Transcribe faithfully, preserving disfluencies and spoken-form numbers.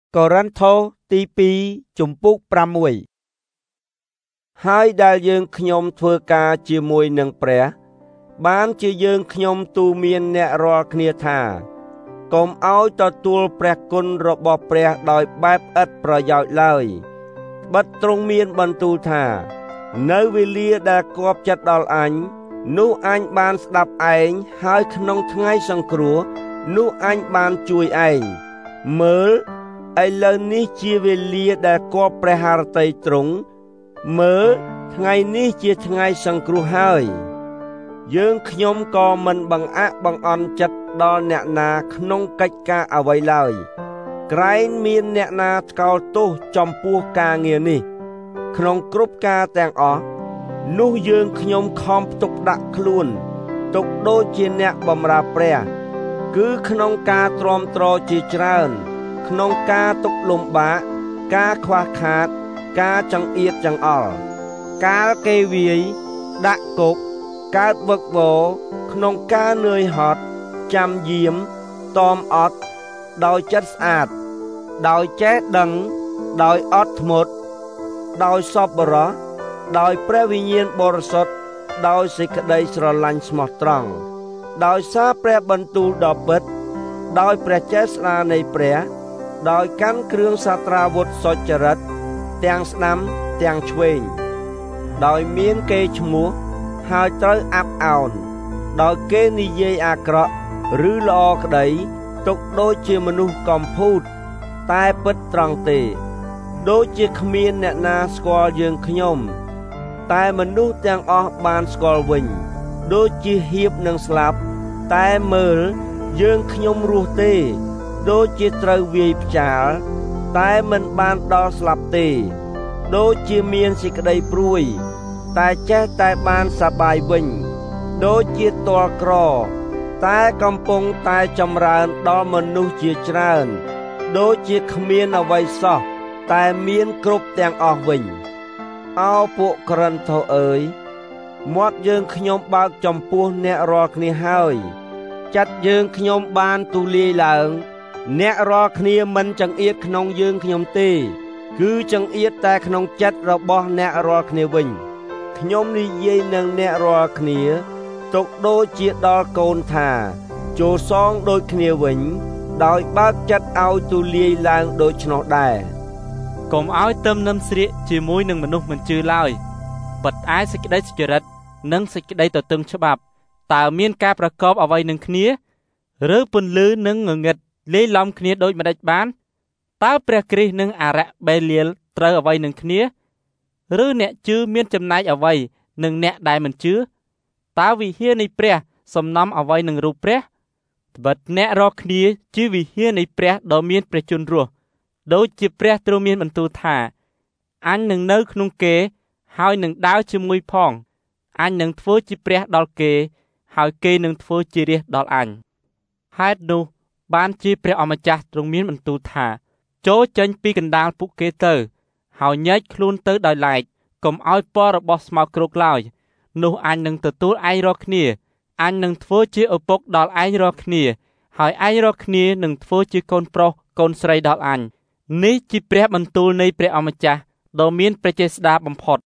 កូរិនថូសទីពីរជំពូកប្រាំមួយហើយដែលយើងខ្ញុំធ្វើការជាមួយនឹងព្រះបានជាយើងខ្ញុំទូមានអ្នករាល់គ្នាថាកុំឲ្យទទួលព្រះគុណរបស់ព្រះដោយបែបឥតប្រយោជន៍ឡើយបិទទ្រង់មានបន្ទូលថានៅវេលាដែលគប់ចិត្តដល់អញនោះអញបានស្ដាប់ឯងហើយក្នុងថ្ងៃសង្គ្រោះនោះអញបានជួយឯងមើលឥឡូវនេះជាវេលាដែលគប់ព្រះハរតីទ្រង់មើលថ្ងៃនេះជាថ្ងៃសង្គ្រោះហើយយើងខ្ញុំក៏មិនបង្អាក់បង្អន់ចិត្តដល់អ្នកណាក្នុងកិច្ចការអ្វីឡើយក្រែងមានអ្នកណាថ្កោលទោសចំពោះការងារនេះក្នុងគ្រប់ការទាំងអស់នោះយើងខ្ញុំខំផ្ទុកដាក់ខ្លួនទុកដូចជាអ្នកបម្រើព្រះគឺក្នុងការទ្រាំទ្រជាច្រើនក្នុងការទុកលំបាកការខ្វះខាតការចង្អៀតចង្អល់កាលគេវាយដាក់គុកកើតវឹកវរក្នុងការនឿយហត់ចាំយាមតមអត់ដោយចិត្តស្អាតដោយចេះដឹងដោយអត់ធ្មត់ដោយសប្បុរសដោយព្រះវិញ្ញាណបរិសុទ្ធដោយសេចក្តីស្រឡាញ់ស្មោះត្រង់ដោយសារព្រះបន្ទូលដ៏ពិតដោយព្រះចេស្តានៃព្រះដោយកាន់គ្រឿងសាត្រាវុធសុចរិតទាំងស្ដាំទាំងឆ្វេងដោយមានគេឈ្មោះហើយត្រូវអាប់អោនដោយគេនិយាយអាក្រក់ឬល្អក្តីទុកដូចជាមនុស្សកំពូតតែពិតត្រង់ទេដូចជាគ្មានអ្នកណាស្គាល់យើងខ្ញុំតែមនុស្សទាំងអស់បានស្គាល់វិញដូចជាហៀបនឹងស្លាប់តែមើលយើងខ្ញុំរស់ទេដូចជាត្រូវវាយផ្ចាលតែមិនបានដល់ស្លាប់ទេដូចជាមានសេចក្តីព្រួយតែចេះតែបានសប្បាយវិញដូចជាទាល់ក្រតែកំពុងតែចម្រើនដល់មនុស្សជាច្រើនដូចជាគ្មានអ្វីសោះតែមានគ្រប់ទាំងអស់វិញអោពួកកូរិនថូសអើយមាត់យើងខ្ញុំបើកចំពោះអ្នករាល់គ្នាហើយចិត្តយើងខ្ញុំបានទូលាយឡើងអ្នករាល់គ្នាមិនចង្អៀតក្នុងយើងខ្ញុំទេគឺចង្អៀតតែក្នុងចិត្តរបស់អ្នករាល់គ្នាវិញខ្ញុំនិយាយនឹងអ្នករាល់គ្នាទុកដូចជាដល់កូនថាចូលសងដូចគ្នាវិញដោយបើកចិត្តឲ្យទូលាយឡើងដូច្នោះដែរកុំឲ្យទឹមនឹមស្រៀកជាមួយនឹងមនុស្សមិនជឿឡើយប៉ុន្តែសេចក្តីសុចរិតនិងសេចក្តីទទឹងច្បាប់តើមានការប្រកបអ្វីនឹងគ្នាឬពន្លឺនិងងងឹតលាយឡំគ្នាដូចម្តេចបានតើព្រះគ្រីស្ទនិងអារក្សបេលៀលត្រូវអ្វីនឹងគ្នាឬអ្នកជឿមានចំណែកអ្វីនឹងអ្នកដែលមិនជឿតើវិហារនៃព្រះសំណំអ្វីនឹងរូបព្រះត្បិតអ្នករាល់គ្នាជាវិហារនៃព្រះដ៏មានព្រះជន្មរស់ដូចជាព្រះទ្រង់មានបន្ទូលថាអញនឹងនៅក្នុងគេហើយនឹងដើរជាមួយផងអញនឹងធ្វើជាព្រះដល់គេហើយគេនឹងធ្វើជារាស្ត្រដល់អញហេតុនោះបានជាព្រះអម្ចាស់ទ្រង់មានបន្ទូលថាចូលចេញពីកណ្ដាលពួកគេទៅហើយញែកខ្លួនទៅដោយឡែកកុំឲ្យពណ៌របស់ស្មោកគ្រោកឡើយនោះអញនឹងទទួលឯងរាល់គ្នាអញនឹងធ្វើជាឪពុកដល់ឯងរាល់គ្នាហើយឯងរាល់គ្នានឹងធ្វើជាកូនប្រុសកូនស្រីដល់អញនេះជាព្រះបន្ទូលនៃព្រះអម្ចាស់ដ៏មានព្រះចេស្តាបំផុត